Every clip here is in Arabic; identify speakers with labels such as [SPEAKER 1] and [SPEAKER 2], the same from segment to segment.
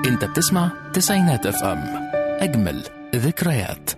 [SPEAKER 1] انت بتسمع تسعينات اف ام، اجمل ذكريات.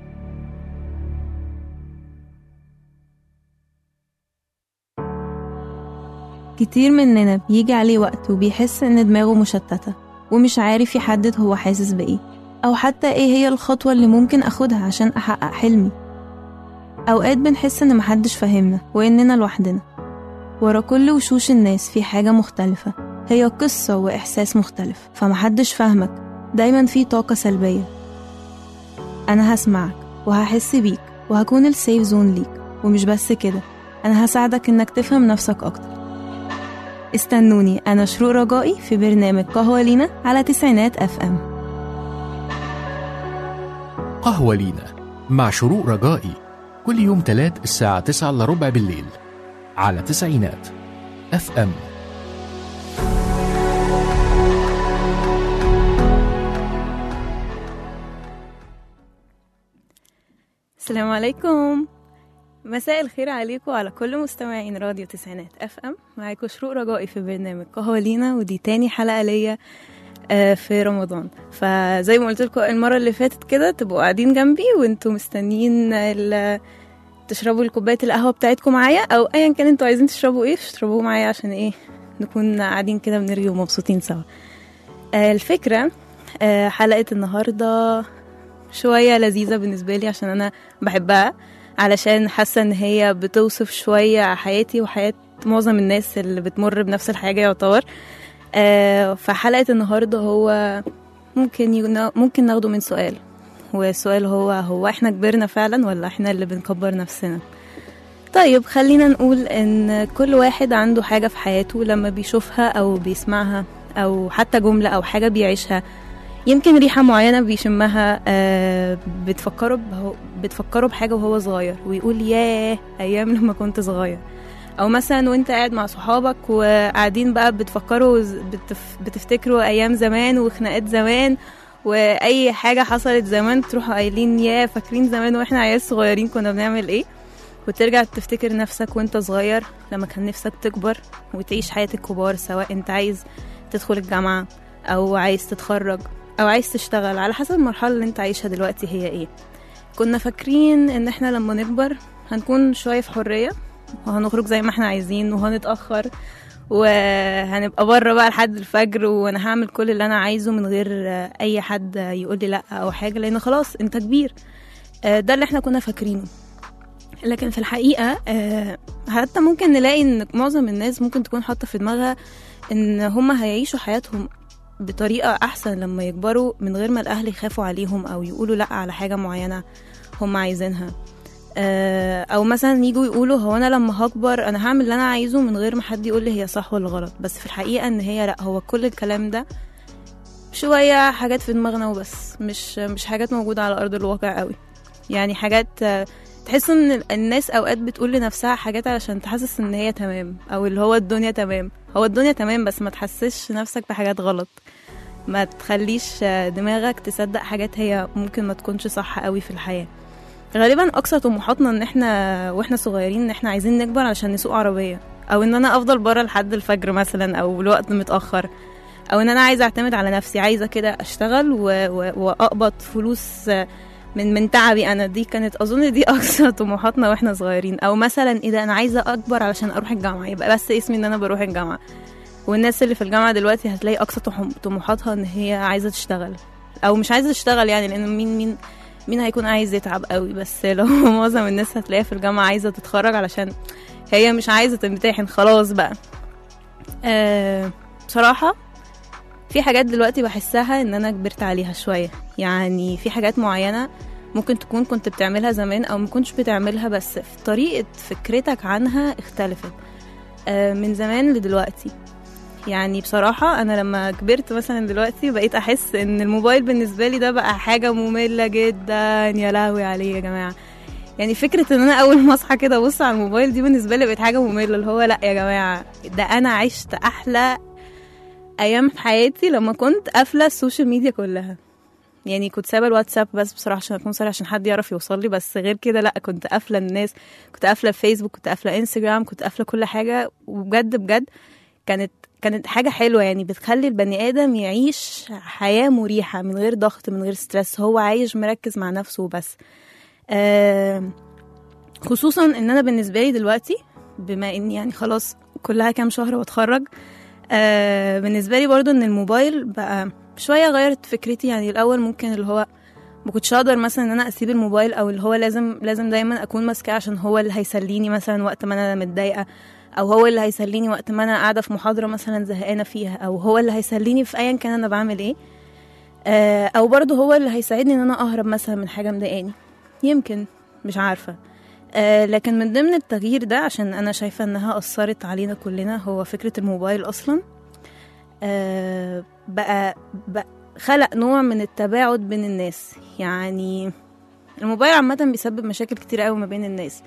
[SPEAKER 2] كتير مننا بيجي عليه وقت وبيحس ان دماغه مشتتة ومش عارف يحدد هو حاسس بإيه، أو حتى إيه هي الخطوة اللي ممكن أخدها عشان أحقق حلمي. أوقات بنحس إن محدش فاهمنا وإننا لوحدنا. ورا كل وشوش الناس في حاجة مختلفة، هي قصة وإحساس مختلف، فمحدش فاهمك. دايما في طاقة سلبية. أنا هسمعك وهحس بيك وهكون السيف زون ليك، ومش بس كده، أنا هساعدك إنك تفهم نفسك أكتر. استنوني، أنا شروق رجائي في برنامج قهوة لينا على تسعينات اف ام.
[SPEAKER 1] قهوة لينا مع شروق رجائي، كل يوم تلات الساعة 9:15 بالليل على تسعينات اف ام.
[SPEAKER 2] السلام عليكم، مساء الخير عليكم على كل مستمعين راديو تسعينات اف ام. معاكم شروق رجائي في برنامج قهوة لينا، ودي تاني حلقة ليا في رمضان. فزي ما قلت لكم المرة اللي فاتت كده، تبقوا قاعدين جنبي وانتوا مستنيين تشربوا الكوباية القهوة بتاعتكم معايا، او ايا كان انتوا عايزين تشربوا ايه تشربوه معايا، عشان ايه نكون قاعدين كده بنرغي ومبسوطين سوا. الفكرة حلقة النهاردة شوية لذيذة بالنسبة لي، عشان أنا بحبها، علشان حاسة إن هي بتوصف شوية حياتي وحياة معظم الناس اللي بتمر بنفس الحاجة يعتبر. فحلقة النهاردة هو ممكن ناخده من سؤال، والسؤال هو إحنا كبرنا فعلا ولا إحنا اللي بنكبر نفسنا؟ طيب خلينا نقول إن كل واحد عنده حاجة في حياته لما بيشوفها أو بيسمعها، أو حتى جملة أو حاجة بيعيشها، يمكن ريحة معينة بيشمها بتفكره بحاجة وهو صغير، ويقول ياه أيام لما كنت صغير. أو مثلا وانت قاعد مع صحابك وقاعدين بقى بتفتكروا أيام زمان وخناقات زمان وأي حاجة حصلت زمان، تروحوا قايلين ياه فاكرين زمان واحنا عيال صغيرين كنا بنعمل ايه. وترجع تفتكر نفسك وانت صغير لما كان نفسك تكبر وتعيش حياة الكبار، سواء انت عايز تدخل الجامعة أو عايز تتخرج او عايز تشتغل، على حسب المرحلة اللي انت عايشها دلوقتي هي ايه. كنا فاكرين ان احنا لما نكبر هنكون شوية في حرية، وهنخرج زي ما احنا عايزين، وهنتأخر وهنبقى بره بقى لحد الفجر، وانا هعمل كل اللي انا عايزه من غير اي حد يقول لي لا او حاجة، لان خلاص انت كبير. ده اللي احنا كنا فاكرينه. لكن في الحقيقة حتى ممكن نلاقي ان معظم الناس ممكن تكون حاطة في دماغها ان هما هيعيشوا حياتهم بطريقة أحسن لما يكبروا، من غير ما الأهل يخافوا عليهم أو يقولوا لأ على حاجة معينة هم عايزينها. أو مثلا يجوا يقولوا هو أنا لما هكبر أنا هعمل اللي أنا عايزه من غير ما حد يقول لي هي صح ولا غلط. بس في الحقيقة إن هي لأ، هو كل الكلام ده شوية حاجات في دماغنا وبس، مش حاجات موجودة على أرض الواقع قوي. يعني حاجات تحس ان الناس اوقات بتقول لنفسها حاجات علشان تحسس ان هي تمام، او اللي هو الدنيا تمام. هو الدنيا تمام بس ما تحسسش نفسك بحاجات غلط، ما تخليش دماغك تصدق حاجات هي ممكن ما تكونش صح قوي في الحياة. غالبا اقصى طموحاتنا ان احنا واحنا صغيرين ان احنا عايزين نكبر علشان نسوق عربية، او ان انا افضل بره لحد الفجر مثلا، او الوقت متأخر، او ان انا عايزة اعتمد على نفسي، عايزة كده اشتغل واقبض فلوس من تعبي انا. دي كانت اظن دي اقصى طموحاتنا واحنا صغيرين. او مثلا اذا انا عايزه اكبر علشان اروح الجامعه، يبقى بس اسمي ان انا بروح الجامعه. والناس اللي في الجامعه دلوقتي هتلاقي اقصى طموحاتها ان هي عايزه تشتغل، او مش عايزه تشتغل، يعني لان مين هيكون عايز يتعب قوي. بس لو معظم الناس هتلاقيها في الجامعه عايزه تتخرج علشان هي مش عايزه تمتحن خلاص بقى. بصراحه في حاجات دلوقتي بحسها ان انا كبرت عليها شوية. يعني في حاجات معينة ممكن تكون كنت بتعملها زمان او مكنتش بتعملها، بس في طريقة فكرتك عنها اختلفت من زمان لدلوقتي. يعني بصراحة انا لما كبرت مثلا دلوقتي بقيت احس ان الموبايل بالنسبة لي ده بقى حاجة مملة جدا. يا لهوي عليه يا جماعة، يعني فكرة ان انا اول ما اصحى كده ابص على الموبايل دي بالنسبة لي بقت حاجة مملة. اللي هو لا يا جماعة، ده انا عشت احلى ايام في حياتي لما كنت قافله السوشيال ميديا كلها. يعني كنت سايبه الواتساب بس بصراحه عشان اكون صريحه، عشان حد يعرف يوصل لي، بس غير كده لا، كنت قافله الناس، كنت قافله فيسبوك، كنت قافله انستجرام، كنت قافله كل حاجه. وبجد بجد كانت كانت حاجة حلوة يعني، بتخلي البني آدم يعيش حياة مريحة من غير ضغط من غير ستريس، هو عايش مركز مع نفسه بس. خصوصا ان انا بالنسبة لي دلوقتي بما اني يعني خلاص كلها كام شهر واتخرج، بالنسبة لي برضو ان الموبايل بقى شوية غيرت فكرتي. يعني الاول ممكن اللي هو ما كنتش اقدر مثلا ان انا اسيب الموبايل، او اللي هو لازم دايما اكون ماسكاه عشان هو اللي هيسليني مثلا وقت ما انا متضايقه، او هو اللي هيسليني وقت ما انا قاعده في محاضره مثلا زهقانه فيها، او هو اللي هيسليني في ايا كان انا بعمل ايه، او برضو هو اللي هيساعدني ان انا اهرب مثلا من حاجه مضايقاني يمكن، مش عارفه. لكن من ضمن التغيير ده، عشان انا شايفه انها اثرت علينا كلنا، هو فكره الموبايل اصلا بقى خلق نوع من التباعد بين الناس. يعني الموبايل عامة بيسبب مشاكل كتير قوي ما بين الناس.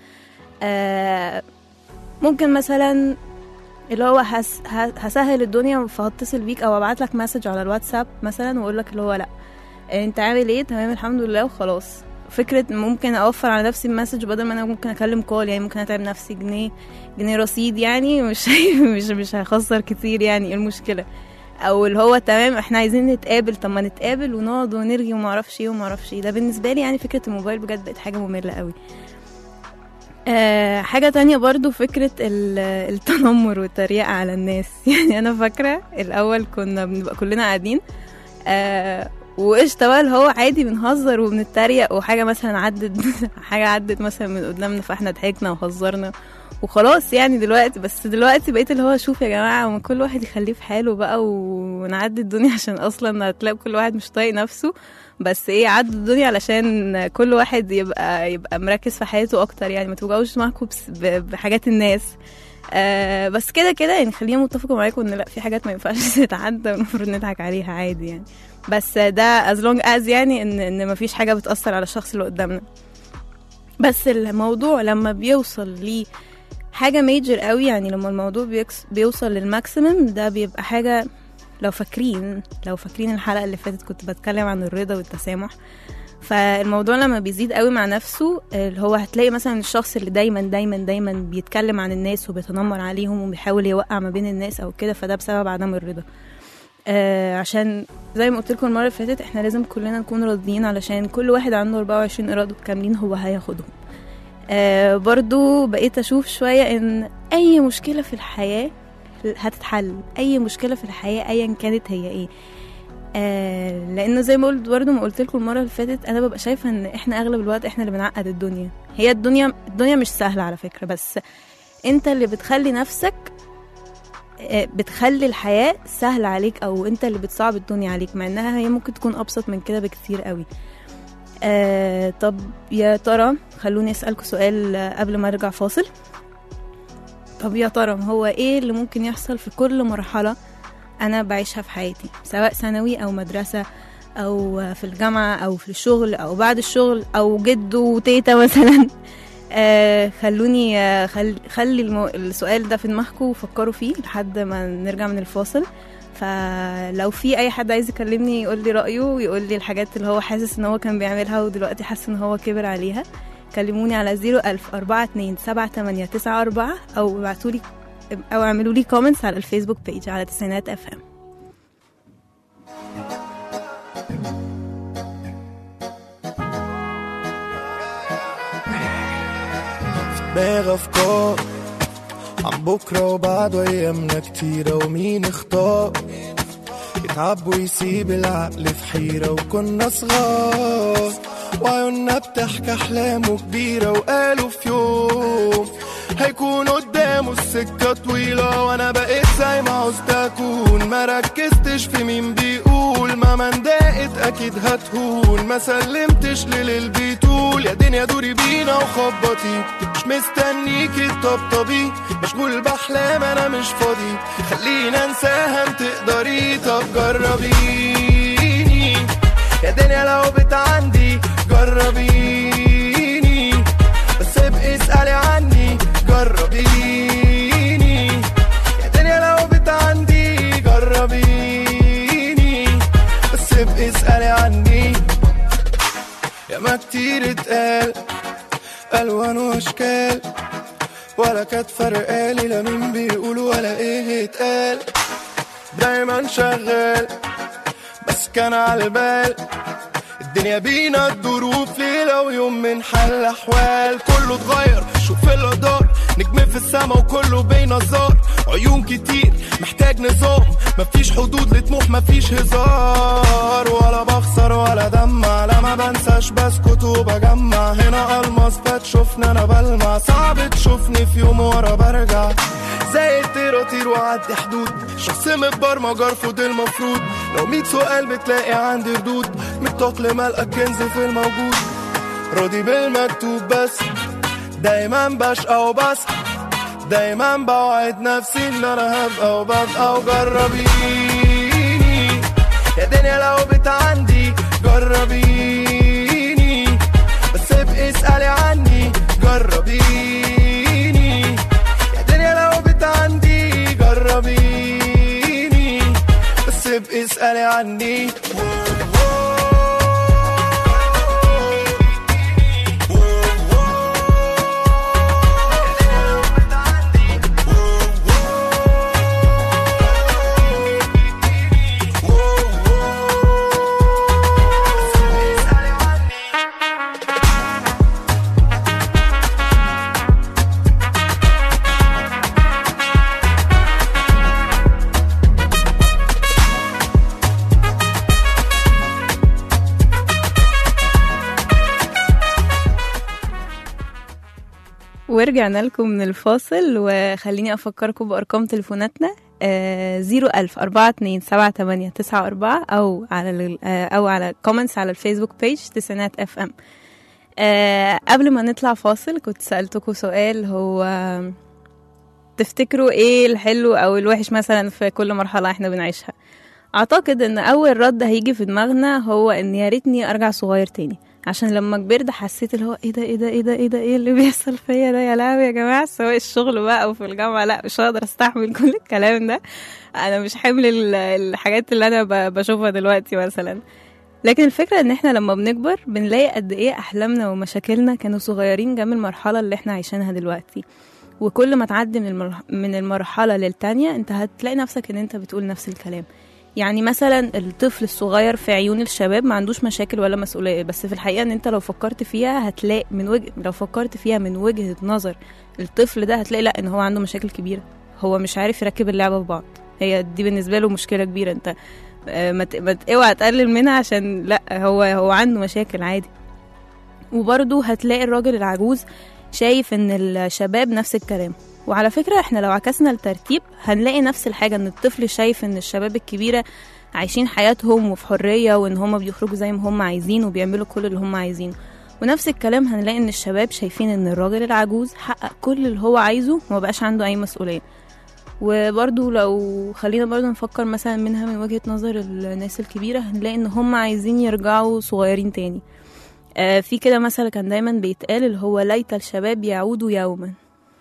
[SPEAKER 2] ممكن مثلا اللي هو هسهل الدنيا فهتصل بيك او ابعت لك مسج على الواتساب مثلا واقول لك اللي هو لا انت عامل ايه، تمام الحمد لله وخلاص. فكرة ممكن اوفر على نفسي المسج بدل ما انا ممكن اكلم كول، يعني ممكن اتعب نفسي جنيه رصيد، يعني مش هخسر كتير، يعني ايه المشكلة؟ او اللي هو تمام احنا عايزين نتقابل، طب ما نتقابل ونقعد ونرغي وما اعرفش ايه. ده بالنسبه لي يعني فكره الموبايل بجد بقت حاجه ممله قوي. حاجه تانية برضو فكره التنمر والتريقه على الناس. يعني انا فاكره الاول كنا بنبقى كلنا قاعدين وقشطه بقى اللي هو عادي بنهزر وبنتريق، وحاجه مثلا عدت مثلا من قدامنا فاحنا ضحكنا وهزرنا وخلاص. يعني دلوقتي بقيت اللي هو شوف يا جماعة وما كل واحد يخليه في حاله بقى ونعدي الدنيا، عشان اصلا هتلاقي كل واحد مش طايق نفسه، بس ايه عدوا الدنيا علشان كل واحد يبقى مركز في حياته اكتر. يعني ما توجعوش معاكم بحاجات الناس. بس كده يعني خلينا متفقوا معاكم ان لا، في حاجات ما ينفعش تتعدى والمفروض نضحك عليها عادي يعني. بس ده as long as يعني ان ما فيش حاجة بتأثر على الشخص اللي قدامنا. بس الموضوع لما بيوصل ليه حاجة ميجر قوي، يعني لما الموضوع بيوصل للماكسيمم، ده بيبقى حاجة. لو فاكرين الحلقة اللي فاتت كنت بتكلم عن الرضا والتسامح. فالموضوع لما بيزيد قوي مع نفسه، اللي هو هتلاقي مثلا الشخص اللي دايما بيتكلم عن الناس وبيتنمر عليهم وبيحاول يوقع ما بين الناس او كده، فده بسبب عدم الرضا. عشان زي ما قلت لكم المرة اللي فاتت احنا لازم كلنا نكون راضيين، علشان كل واحد عنده 24 إرادة كاملين هو هياخدهم. برضو بقيت أشوف شوية إن أي مشكلة في الحياة هتتحل، أي مشكلة في الحياة أيا كانت هي إيه. لأنه زي ما قلت برضو ما قلت لكم المرة اللي فاتت، أنا ببقى شايفة إن إحنا أغلب الوقت إحنا اللي بنعقد الدنيا. هي الدنيا مش سهلة على فكرة، بس أنت اللي بتخلي نفسك بتخلي الحياة سهلة عليك، أو أنت اللي بتصعب الدنيا عليك، مع إنها هي ممكن تكون أبسط من كده بكثير قوي. طب يا ترى خلوني أسألكوا سؤال قبل ما أرجع فاصل. طب يا ترى هو إيه اللي ممكن يحصل في كل مرحلة أنا بعيشها في حياتي، سواء ثانوي أو مدرسة أو في الجامعة أو في الشغل أو بعد الشغل أو جد وتيتا مثلا؟ خلوني خلي السؤال ده في دماغكم وفكروا فيه لحد ما نرجع من الفاصل. فلو في اي حد عايز يكلمني يقول لي رأيه ويقول لي الحاجات اللي هو حاسس ان هو كان بيعملها ودلوقتي حاسس ان هو كبر عليها، كلموني على 010427894 او ابعتولي او اعملوا لي كومنتس على الفيسبوك بيج على تسعينات FM.
[SPEAKER 3] دماغ أفكار عن بكرة وبعد أيامنا كتيرة، ومين اختار يتعب ويسيب العقل في حيرة. وكنا صغار وعيوننا بتحكي أحلامه كبيرة، وقالوا في يوم هيكون قدامه السكة طويلة. وانا بقيت زي ما عوزت اكون، ما ركزتش في مين بيقول، ما مندقت اكيد هتهون، ما سلمتش للي بيطول. يا دنيا دوري بينا وخبطي، مش مستنيكي تطبطبي، مشغول باحلام انا مش فاضي، خلينا انساها تقدري. طب جربيني يا دنيا لو بتعندي، جربيني بس ابقي اسألي عني، جربيني يا دنيا لو بتعندي، جربيني بس ابقي اسألي عني. يا ما كتير اتقال ألوان واشكال، ولا كانت فرقالي لا مين بيقول ولا ايه اتقال. دايما شغال بس كان عالبال الدنيا بينا الظروف ليلة ويوم من حل أحوال كله اتغير شوف اللي دار نجم في السما وكله بينظر عيون كتير محتاج نظام مفيش حدود لطموح مفيش هزار ولا بخسر ولا دمع لما بنساش بسكت وبجمع هنا الماس بتشوفني انا بلمع صعب تشوفني في يوم ورا برجع زي الطير اطير وعدي حدود شخص متبرمج ارفض المفروض لو 100 سؤال بتلاقي عندي ردود متأقلم القى كنز في الموجود راضي بالمكتوب بس دايما بشقى وبصحى دايما بوعد نفسي ان انا هبقى وببقى وجربيني يا دنيا لو بتعندي جربيني بس ابقي اسألي عني جربيني يا دنيا لو بتعندي جربيني بس ابقي اسألي عني
[SPEAKER 2] ورجعنا لكم من الفاصل وخليني أفكركم بأرقام تليفوناتنا 010427894 أو على كومنتس على الفيسبوك بيج تسعينات FM. قبل ما نطلع فاصل كنت سألتكم سؤال، هو تفتكروا ايه الحلو أو الوحش مثلا في كل مرحلة احنا بنعيشها؟ أعتقد ان أول رد هيجي في دماغنا هو ان يا ريتني أرجع صغير تاني، عشان لما كبرت حسيت اللي هو ايه اللي بيحصل فيا ده، يا لهوي يا جماعه، سواء الشغل بقى او في الجامعه لا مش هقدر استحمل كل الكلام ده، انا مش حامل الحاجات اللي انا بشوفها دلوقتي مثلا. لكن الفكره ان احنا لما بنكبر بنلاقي قد ايه احلامنا ومشاكلنا كانوا صغيرين جنب المرحله اللي احنا عايشينها دلوقتي، وكل ما تعدي من المرحله للتانية انت هتلاقي نفسك ان انت بتقول نفس الكلام. يعني مثلا الطفل الصغير في عيون الشباب ما عندوش مشاكل ولا مسؤولية، بس في الحقيقة ان انت لو فكرت فيها هتلاقي لو فكرت فيها من وجهة نظر الطفل ده هتلاقي لا ان هو عنده مشاكل كبيرة، هو مش عارف يركب اللعبة في بعض، هي دي بالنسبة له مشكلة كبيرة. انت ما اوعى تقلل منها عشان لا هو عنده مشاكل عادي. وبرضه هتلاقي الراجل العجوز شايف ان الشباب نفس الكلام. وعلى فكرة احنا لو عكسنا الترتيب هنلاقي نفس الحاجة، ان الطفل شايف ان الشباب الكبيرة عايشين حياتهم وفي حرية وان هم بيخرجوا زي ما هم عايزين وبيعملوا كل اللي هم عايزينه، ونفس الكلام هنلاقي ان الشباب شايفين ان الراجل العجوز حقق كل اللي هو عايزه وما بقاش عنده اي مسؤولية. وبرضو لو خلينا برضو نفكر مثلا منها من وجهة نظر الناس الكبيرة هنلاقي ان هم عايزين يرجعوا صغيرين تاني. في كده مثلا كان دايما بيتقال اللي هو ليت الشباب يعودوا يوما،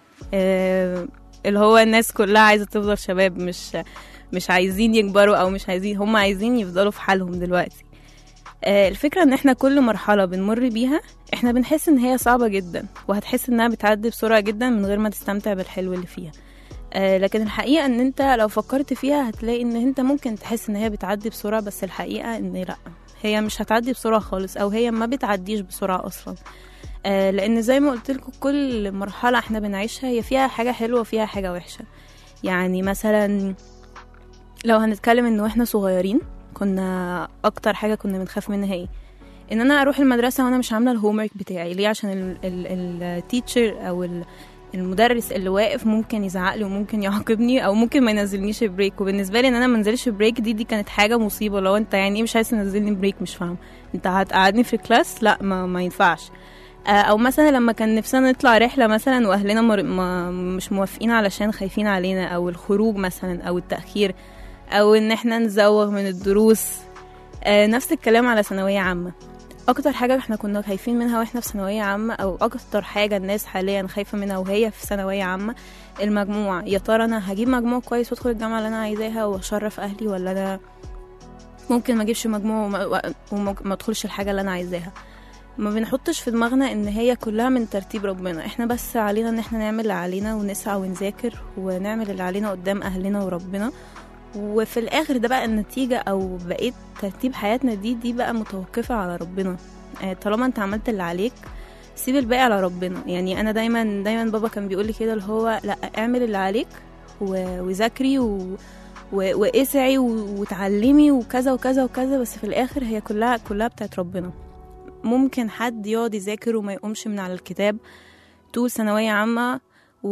[SPEAKER 2] اللي هو الناس كلها عايزة تفضل شباب، مش عايزين يكبروا او مش عايزين، هم عايزين يفضلوا في حالهم دلوقتي. الفكرة ان احنا كل مرحلة بنمر بيها احنا بنحس ان هي صعبة جدا وهتحس انها بتعدي بسرعة جدا من غير ما تستمتع بالحلو اللي فيها. لكن الحقيقة ان انت لو فكرت فيها هتلاقي ان انت ممكن تحس ان هي بتعدي بسرعة، بس الحقيقة ان لا، هي مش هتعدي بسرعة خالص، او هي ما بتعديش بسرعة اصلا. لان زي ما قلت لكم كل مرحلة احنا بنعيشها هي فيها حاجة حلوة وفيها حاجة وحشة. يعني مثلا لو هنتكلم انه احنا صغيرين كنا اكتر حاجة كنا بنخاف منها هي ان انا اروح المدرسة وانا مش عاملة الهومورك بتاعي. ليه؟ عشان التيتشر او المدرس اللي واقف ممكن يزعقلي وممكن يعاقبني او ممكن ما ينزلنيش بريك. وبالنسبه لي ان انا ما انزلش بريك دي كانت حاجه مصيبه. لو انت يعني مش عايز تنزلني بريك مش فاهم، انت هتقعدني في الكلاس؟ لا ما ينفعش. او مثلا لما كان نفسنا نطلع رحله مثلا واهلنا مش موافقين علشان خايفين علينا، او الخروج مثلا او التاخير، او ان احنا نزوغ من الدروس. نفس الكلام على ثانويه عامه. اكتر حاجه احنا كنا خايفين منها واحنا في ثانويه عامه، او اكتر حاجه الناس حاليا خايفه منها وهي في ثانويه عامه، المجموع. يا ترى انا هجيب مجموع كويس وادخل الجامعه اللي انا عايزاها واشرف اهلي، ولا انا ممكن ما اجيبش مجموع وما ادخلش الحاجه اللي انا عايزاها. ما بنحطش في دماغنا ان هي كلها من ترتيب ربنا. احنا بس علينا ان احنا نعمل اللي علينا ونسعى ونذاكر ونعمل اللي علينا قدام اهلنا وربنا، وفي الاخر ده بقى النتيجة او بقيت ترتيب حياتنا دي بقى متوقفة على ربنا. طالما انت عملت اللي عليك سيب الباقي على ربنا. يعني انا دايما بابا كان بيقولي كده اللي هو لا، اعمل اللي عليك وذاكري واسعي وتعلمي وكذا وكذا وكذا، بس في الاخر هي كلها بتاعت ربنا. ممكن حد يقعد يذاكر وما يقومش من على الكتاب طول ثانوية عامة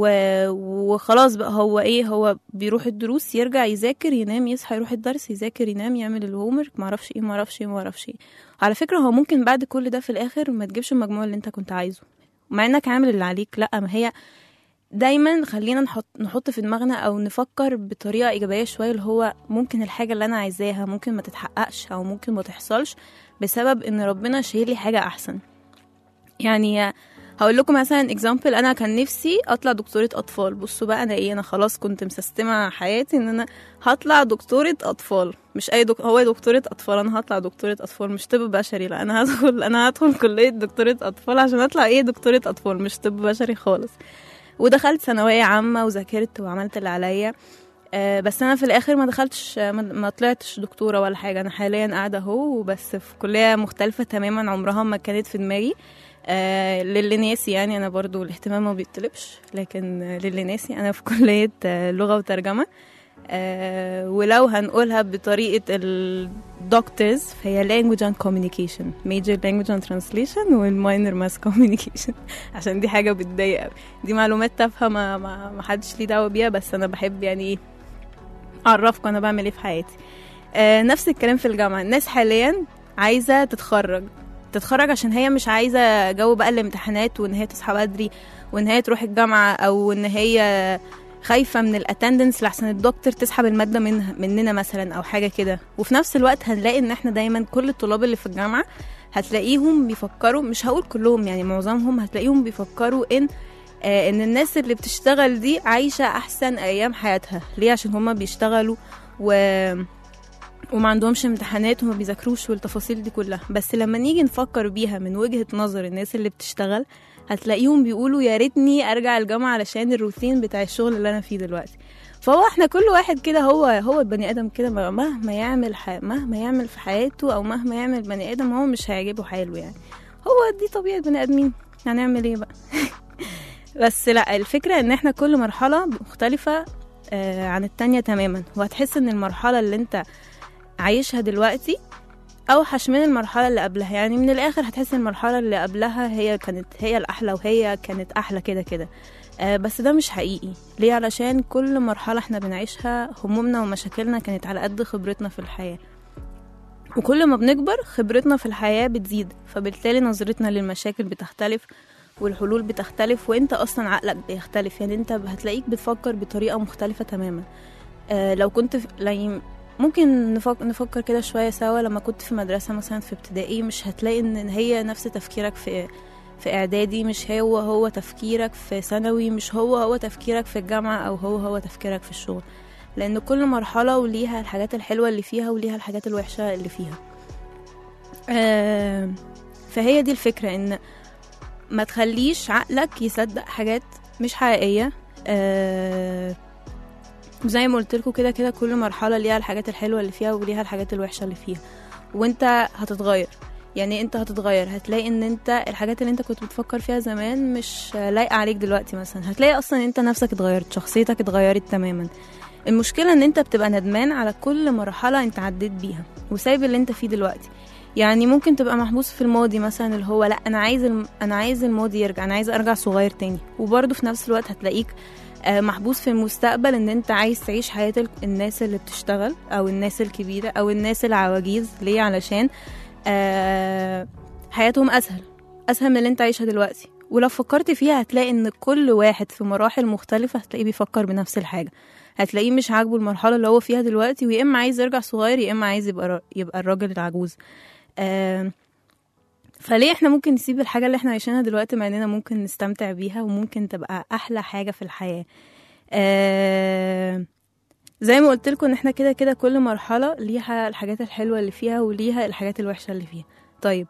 [SPEAKER 2] وخلاص بقى هو بيروح الدروس، يرجع يذاكر، ينام، يصحى، يروح الدرس، يذاكر، ينام، يعمل الهومورك، معرفش ايه. على فكرة هو ممكن بعد كل ده في الاخر ما تجيبش المجموع اللي انت كنت عايزه مع انك عامل اللي عليك. لا، ما هي دايما خلينا نحط في دماغنا او نفكر بطريقة ايجابية شوية، اللي هو ممكن الحاجة اللي انا عايزاها ممكن ما تتحققش او ممكن ما تحصلش بسبب ان ربنا شايل لي حاجة احسن. يعني هقول لكم مثلا اكزامبل، انا كان نفسي اطلع دكتورة اطفال. بصوا بقى انا خلاص كنت مسستمة حياتي ان انا هطلع دكتورة اطفال، مش اي هو دكتورة اطفال، انا هطلع دكتورة اطفال مش طب بشري. لا، انا هدخل كلية دكتورة اطفال عشان اطلع دكتورة اطفال، مش طب بشري خالص. ودخلت ثانوية عامة وذاكرت وعملت اللي عليا، بس انا في الاخر ما دخلتش، ما طلعتش دكتورة ولا حاجة. انا حاليا قاعدة اهو بس في كلية مختلفة تماما عمرها ما كانت في دماغي. للي ناسي، يعني انا برضو الاهتمام ما بيطلبش، لكن للي ناسي انا في كلية لغة وترجمة. ولو هنقولها بطريقة الدكتورز فهي language and communication, major language and translation والminor mass communication عشان دي حاجة بتضايق، دي معلومات تافهة ما حدش ليه دعوة بيها، بس انا بحب يعني اعرفكم انا بعمل ايه في حياتي. نفس الكلام في الجامعة. الناس حاليا عايزة تتخرج عشان هي مش عايزة جو بقى الامتحانات وان هي تصحى بدري وان هي تروح الجامعة، او ان هي خايفة من الاتندنس لحسن الدكتور تسحب المادة مننا مثلا او حاجة كده. وفي نفس الوقت هنلاقي ان احنا دايما كل الطلاب اللي في الجامعة هتلاقيهم بيفكروا، مش هقول كلهم يعني معظمهم، هتلاقيهم بيفكروا ان الناس اللي بتشتغل دي عايشة احسن ايام حياتها. ليه؟ عشان هما بيشتغلوا وما عندهمش امتحانات وما بيذاكروش والتفاصيل دي كلها. بس لما نيجي نفكر بيها من وجهة نظر الناس اللي بتشتغل هتلاقيهم بيقولوا يا ريتني ارجع الجامعة علشان الروتين بتاع الشغل اللي انا فيه دلوقتي. فهو احنا كل واحد كده، هو البني ادم كده مهما يعمل في حياته او مهما يعمل بني ادم هو مش هيعجبه حاله. يعني هو دي طبيعة بني ادمين، هنعمل ايه بقى؟ بس لا، الفكرة ان احنا كل مرحلة مختلفة عن التانية تماما، وهتحس ان المرحلة اللي انت عايشها دلوقتي اوحش من المرحله اللي قبلها. يعني من الاخر هتحس المرحله اللي قبلها هي الاحلى وهي كانت احلى كده بس ده مش حقيقي. ليه؟ علشان كل مرحله احنا بنعيشها همومنا ومشاكلنا كانت على قد خبرتنا في الحياه، وكل ما بنكبر خبرتنا في الحياه بتزيد، فبالتالي نظرتنا للمشاكل بتختلف والحلول بتختلف، وانت اصلا عقلك بيختلف. يعني انت هتلاقيك بتفكر بطريقه مختلفه تماما. لو كنت ممكن نفكر كده شوية سوا. لما كنت في مدرسة مثلا في ابتدائي مش هتلاقي ان هي نفس تفكيرك في اعدادي، مش هو تفكيرك في ثانوي، مش هو تفكيرك في الجامعة، او هو تفكيرك في الشغل. لان كل مرحلة وليها الحاجات الحلوة اللي فيها وليها الحاجات الوحشة اللي فيها. فهي دي الفكرة، ان ما تخليش عقلك يصدق حاجات مش حقيقية. زي ما قلت لكم كده كل مرحله ليها الحاجات الحلوه اللي فيها وليها الحاجات الوحشه اللي فيها، وانت هتتغير. يعني انت هتتغير، هتلاقي ان انت الحاجات اللي انت كنت بتفكر فيها زمان مش لايقه عليك دلوقتي. مثلا هتلاقي اصلا انت نفسك اتغيرت، شخصيتك اتغيرت تماما. المشكله ان انت بتبقى ندمان على كل مرحله انت عديت بيها وسايب اللي انت فيه دلوقتي. يعني ممكن تبقى محبوس في الماضي مثلا، اللي هو لا انا عايز الماضي يرجع، انا عايز ارجع صغير تاني. وبرضه في نفس الوقت هتلاقيك محبوس في المستقبل، ان انت عايز تعيش حياة الناس اللي بتشتغل او الناس الكبيرة او الناس العواجيز. ليه؟ علشان حياتهم اسهل من اللي انت عايشها دلوقتي. ولو فكرت فيها هتلاقي ان كل واحد في مراحل مختلفة هتلاقيه بيفكر بنفس الحاجة. هتلاقيه مش عاجبه المرحلة اللي هو فيها دلوقتي، ويا اما عايز يرجع صغير يا اما عايز يبقى الراجل العجوز. فليه احنا ممكن نسيب الحاجة اللي احنا عايشينها دلوقتي مع اننا ممكن نستمتع بيها وممكن تبقى احلى حاجة في الحياة. زي ما قلت لكم ان احنا كده كل مرحلة ليها الحاجات الحلوة اللي فيها وليها الحاجات الوحشة اللي فيها. طيب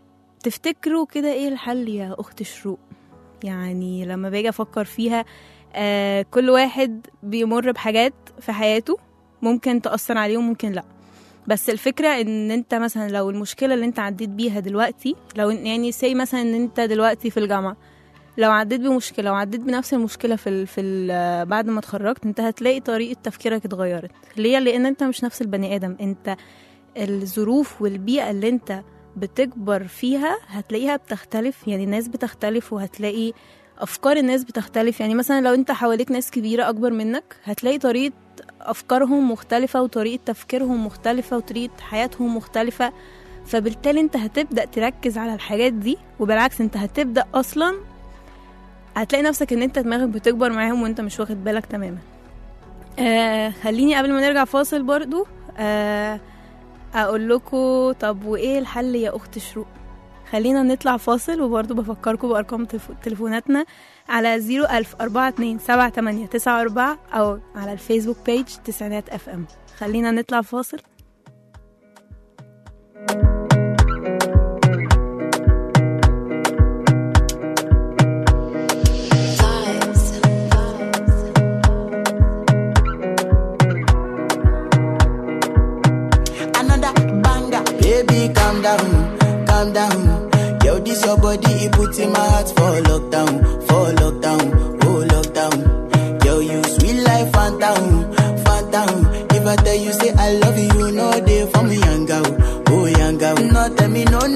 [SPEAKER 2] تفتكروا كده ايه الحل يا اخت شروق؟ يعني لما باجي افكر فيها كل واحد بيمر بحاجات في حياته ممكن تأثر عليه وممكن لا. بس الفكرة ان انت مثلا لو المشكلة اللي انت عديت بيها دلوقتي، لو يعني سي مثلا ان انت دلوقتي في الجامعة، لو عديت بمشكلة وعديت بنفس المشكلة بعد ما اتخرجت، انت هتلاقي طريقة تفكيرك اتغيرت. ليه؟ لان انت مش نفس البني ادم. انت الظروف والبيئة اللي انت بتكبر فيها هتلاقيها بتختلف، يعني الناس بتختلف، وهتلاقي افكار الناس بتختلف. يعني مثلا لو انت حواليك ناس كبيرة اكبر منك، هتلاقي طريقة افكارهم مختلفة وطريقة تفكيرهم مختلفة وطريقة حياتهم مختلفة، فبالتالي انت هتبدأ تركز على الحاجات دي. وبالعكس انت هتبدأ اصلا هتلاقي نفسك ان انت دماغك بتكبر معاهم وانت مش واخد بالك تماما. خليني قبل ما نرجع فاصل برضو اقول لكم طب وايه الحل يا اخت شروق. خلينا نطلع فاصل، وبرضو بفكركم بارقام تليفوناتنا على 010427894 او على الفيسبوك بيج تسعينات FM. خلينا نطلع فاصل.
[SPEAKER 4] Calm down, yo, this your body, it puts in my heart for lockdown, oh lockdown. Yo, you sweet life, phantom. If I tell you say I love you, you know they for me, young girl. No, tell me no,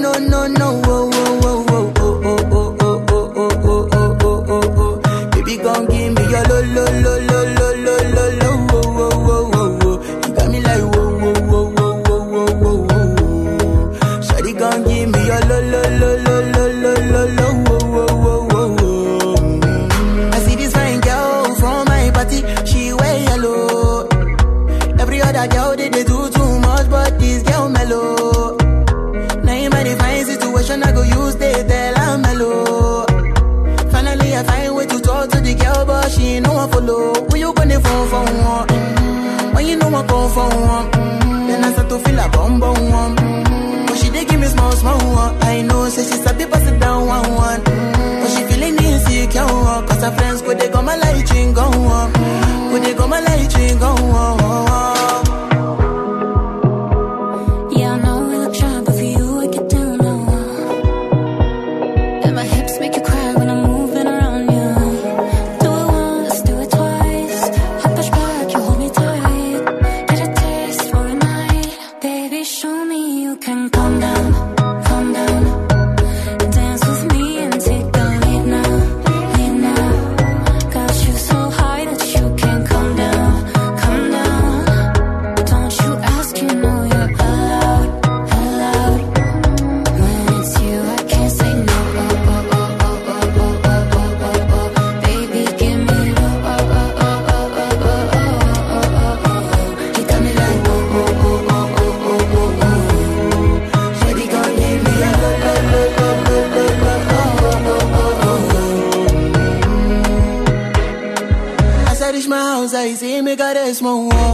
[SPEAKER 4] oh. Baby, gon' give me your lo. You got me like whoa. Gon' give me your lo. I see this fine girl from my party, she wear yellow. Every other girl they do too much, but this girl mellow. Now in my divine situation, I go use they tell I'm mellow. Finally I find way to talk to the girl, but she ain't no one follow. When you gonna phone for one? When you know I call for one? Then I start to feel a bum one. They give me small one. I know, say she's a bit pass it down one. But she feeling insecure, cause her friends could they go my light ring go on. Could they go my light ring go on.
[SPEAKER 5] Yeah, I know we look shy, but for you I get down low. And my hips make you cry when I'm moving around you. Do it once, do it twice. I push back, you hold me tight. Get a taste for a night. Baby, show me you can calm down. Dance with me and take the lead now. Got you so high that you can't come down. Don't you ask, you know you're allowed. When it's you, I can't say no. Baby, give me low. You got me like Shawty gon' give me a lo.
[SPEAKER 4] As I reach my house, I see me got a small wall.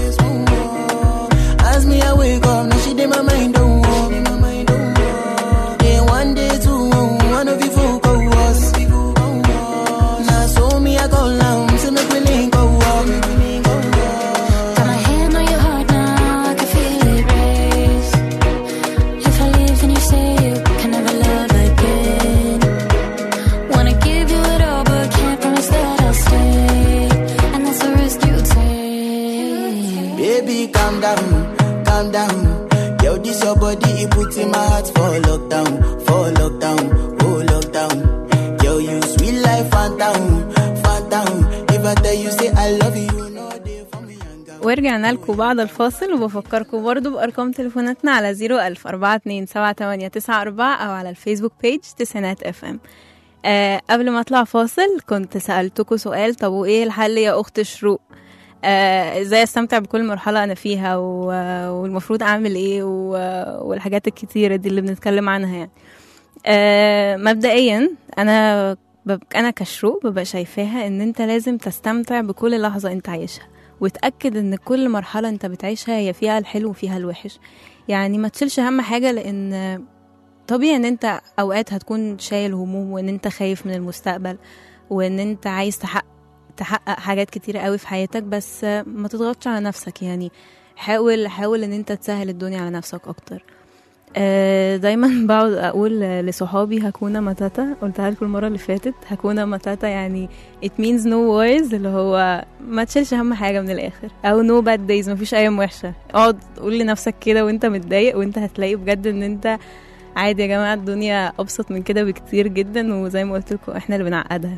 [SPEAKER 4] As me I wake up, now she did my mind don't walk. Day one, day two, one of you folk go us. Now so me I go down, so make me link go walk.
[SPEAKER 5] Got my hand on your heart now, I can feel it race. If I leave, then you say you can never love again. Wanna give you it all, but can't promise that I'll stay. And that's a risk you take.
[SPEAKER 4] Baby, calm down. Yo, this your body, it puts in my heart for lockdown, oh lockdown. Yo, you sweet life, phantom. If I tell you say I love you, you know they for me, young girl.
[SPEAKER 2] ورجعنا لكم بعد الفاصل، وبفكركم برضو بأرقام تليفوناتنا على 010427894 أو على الفيسبوك بيج تسعينات FM. قبل ما أطلع فاصل كنت سألتكم سؤال، طب وإيه الحل يا أخت شروق؟ ازاي استمتع بكل مرحلة انا فيها والمفروض اعمل ايه والحاجات الكتيرة دي اللي بنتكلم عنها يعني. مبدئيا انا كشروق ببقى شايفاها ان انت لازم تستمتع بكل لحظة انت عايشها، وتأكد ان كل مرحلة انت بتعيشها هي فيها الحلو وفيها الوحش. يعني ما تشيلش هم حاجة، لان طبيعي ان انت اوقات هتكون شايل هموم، وان انت خايف من المستقبل، وان انت عايز تحقق حاجات كتيرة قوي في حياتك، بس ما تضغطش على نفسك. يعني حاول ان انت تسهل الدنيا على نفسك اكتر. دايما بقعد اقول لصحابي هاكونا ماتاتا، قلتها لكم المره اللي فاتت. هاكونا ماتاتا يعني it means no worries، اللي هو ما تشيلش اهم حاجه من الاخر، او no bad days، مفيش ايام وحشه. اقعد قول لنفسك كده وانت متضايق، وانت هتلاقي بجد ان انت عادي يا جماعه، الدنيا ابسط من كده بكتير جدا، وزي ما قلت لكم احنا اللي بنعقدها.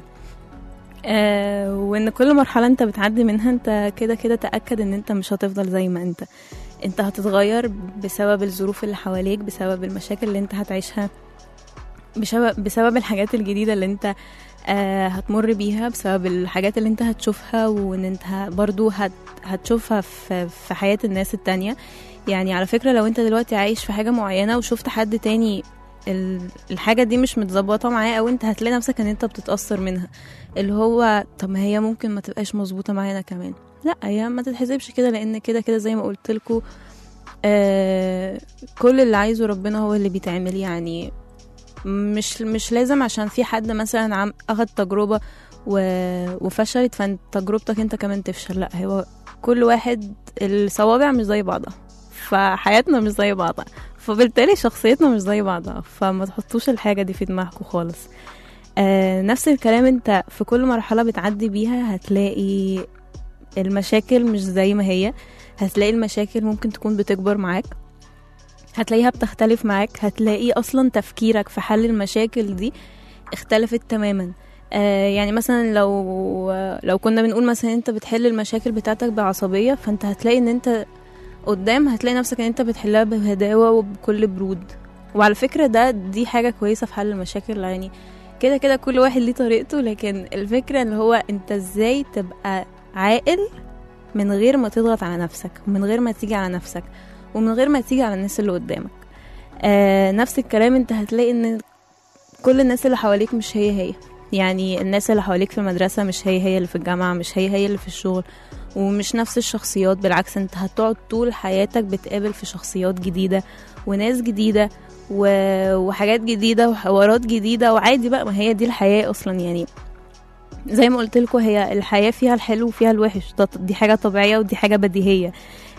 [SPEAKER 2] وان كل مرحله انت بتعدي منها انت كده كده تاكد ان انت مش هتفضل زي ما انت هتتغير بسبب الظروف اللي حواليك، بسبب المشاكل اللي انت هتعيشها، بسبب الحاجات الجديدة اللي انت هتمر بيها، بسبب الحاجات اللي انت هتشوفها، وان انت برضو هتشوفها في حياة الناس التانية. يعني على فكرة لو انت دلوقتي عايش في حاجة معينة وشفت حد تاني الحاجة دي مش متظبطة معاه، او انت هتلاقي نفسك ان انت بتتأثر منها، اللي هو طب ما هي ممكن ما تبقاش مظبوطة معانا كمان. لا، هي ما تتحسبش كده، لان كده كده زي ما قلت لكم كل اللي عايزه ربنا هو اللي بيتعمل. يعني مش لازم عشان في حد مثلا اخد تجربة وفشلت فانت تجربتك انت كمان تفشل. لا، هو كل واحد الصوابع مش زي بعضها، فحياتنا مش زي بعضها، فبالتالي شخصيتنا مش زي بعضها، فما تحطوش الحاجة دي في دماغكم خالص. نفس الكلام، انت في كل مرحلة بتعدي بيها هتلاقي المشاكل مش زي ما هي، هتلاقي المشاكل ممكن تكون بتكبر معاك، هتلاقيها بتختلف معاك، هتلاقي اصلا تفكيرك في حل المشاكل دي اختلفت تماما. يعني مثلا لو كنا بنقول مثلا انت بتحل المشاكل بتاعتك بعصبية، فانت هتلاقي ان انت قدام هتلاقي نفسك ان انت بتحلها بهداوة وبكل برود. وعلى فكرة دي حاجة كويسة في حل المشاكل، يعني كده كده كل واحد ليه طريقته، لكن الفكرة اللي هو انت ازاي تبقى عاقل من غير ما تضغط على نفسك، ومن غير ما تيجي على نفسك، ومن غير ما تيجي على الناس اللي قدامك. نفس الكلام، انت هتلاقي ان كل الناس اللي حواليك مش هي. يعني الناس اللي حواليك في المدرسة مش هي اللي في الجامعة، مش هي اللي في الشغل، ومش نفس الشخصيات. بالعكس، انت هتقعد طول حياتك بتقابل في شخصيات جديدة وناس جديدة وحاجات جديدة وحوارات جديدة، وعادي بقى، ما هي دي الحياة اصلا. يعني زي ما قلت لكم، هي الحياة فيها الحلو وفيها الوحش، دي حاجة طبيعية ودي حاجة بديهية.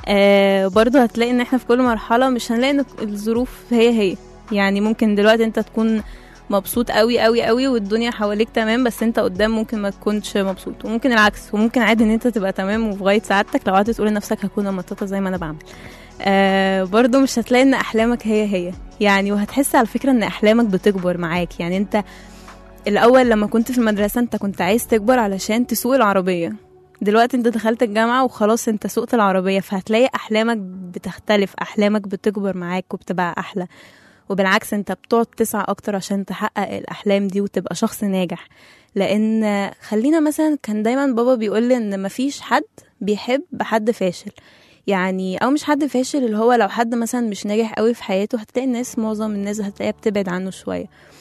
[SPEAKER 2] برضو هتلاقي ان احنا في كل مرحلة مش هنلاقي ان الظروف هي. يعني ممكن دلوقتي انت تكون مبسوط قوي قوي قوي والدنيا حواليك تمام، بس انت قدام ممكن ما تكونش مبسوط، وممكن العكس، وممكن عادي ان انت تبقى تمام وفي غاية سعادتك لو قعدت تقول لنفسك هكون مطاطة زي ما انا بعمل. برضو مش هتلاقي ان احلامك هي. يعني وهتحس على فكرة ان احلامك بتكبر معاك. يعني انت الاول لما كنت في المدرسة انت كنت عايز تكبر علشان تسوق العربية، دلوقتي انت دخلت الجامعة وخلاص انت سوقت العربية، فهتلاقي احلامك بتختلف، احلامك بتكبر معاك وبتبقى احلى. وبالعكس انت بتقعد تسعى اكتر عشان تحقق الاحلام دي وتبقى شخص ناجح. لان خلينا مثلا، كان دايما بابا بيقولي ان مفيش حد بيحب حد فاشل. يعني او مش حد فاشل، اللي هو لو حد مثلا مش ناجح قوي في حياته هتلاقي معظم الناس هتلاقيها بتبعد عنه شوية.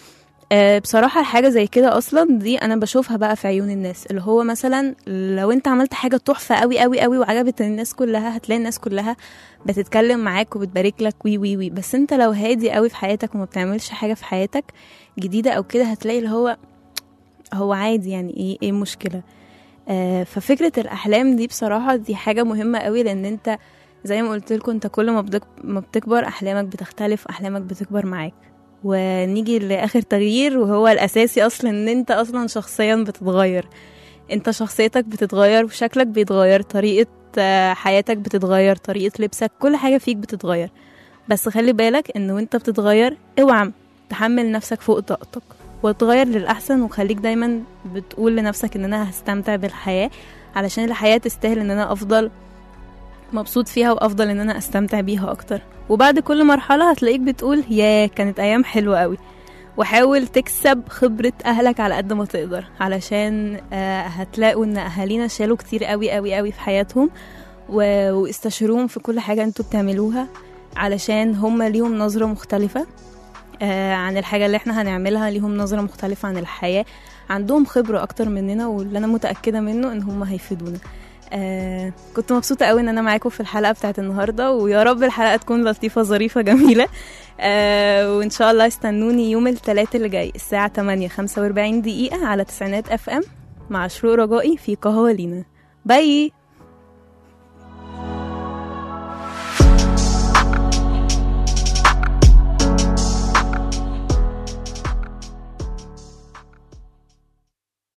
[SPEAKER 2] بصراحة الحاجة زي كده أصلا دي أنا بشوفها بقى في عيون الناس، اللي هو مثلا لو أنت عملت حاجة تحفة قوي قوي قوي وعجبت الناس كلها، هتلاقي الناس كلها بتتكلم معاك وبتبارك لك وي. بس أنت لو هادي قوي في حياتك وما بتعملش حاجة في حياتك جديدة أو كده، هتلاقي اللي هو عادي، يعني إيه مشكلة. ففكرة الأحلام دي بصراحة دي حاجة مهمة قوي، لأن أنت زي ما قلت لكم انت كل ما بتكبر أحلامك بتختلف، أحلامك بتكبر معاك. ونيجي لآخر تغيير وهو الأساسي أصلا، ان انت أصلا شخصيا بتتغير، انت شخصيتك بتتغير وشكلك بيتغير، طريقة حياتك بتتغير، طريقة لبسك، كل حاجة فيك بتتغير. بس خلي بالك انه انت بتتغير اوعى تحمل نفسك فوق طاقتك وتغير للأحسن، وخليك دايما بتقول لنفسك ان انا هستمتع بالحياة علشان الحياة تستاهل ان انا افضل مبسوط فيها وافضل ان انا استمتع بيها اكتر. وبعد كل مرحلة هتلاقيك بتقول يا كانت ايام حلوة قوي. وحاول تكسب خبرة اهلك على قد ما تقدر، علشان هتلاقوا ان اهالينا شالوا كتير قوي قوي قوي في حياتهم، واستشيروهم في كل حاجة انتوا بتعملوها، علشان هم ليهم نظرة مختلفة عن الحاجة اللي احنا هنعملها، ليهم نظرة مختلفة عن الحياة، عندهم خبرة اكتر مننا، واللي انا متأكدة منه ان هم هيفيدونا. كنت مبسوطة قوي ان انا معاكم في الحلقة بتاعت النهاردة، ويا رب الحلقة تكون لطيفة ظريفة جميلة. وان شاء الله استنوني يوم الثلاث اللي جاي الساعة 8:45 على تسعينات FM. مع شروق رجائي في قهوة لينا. باي.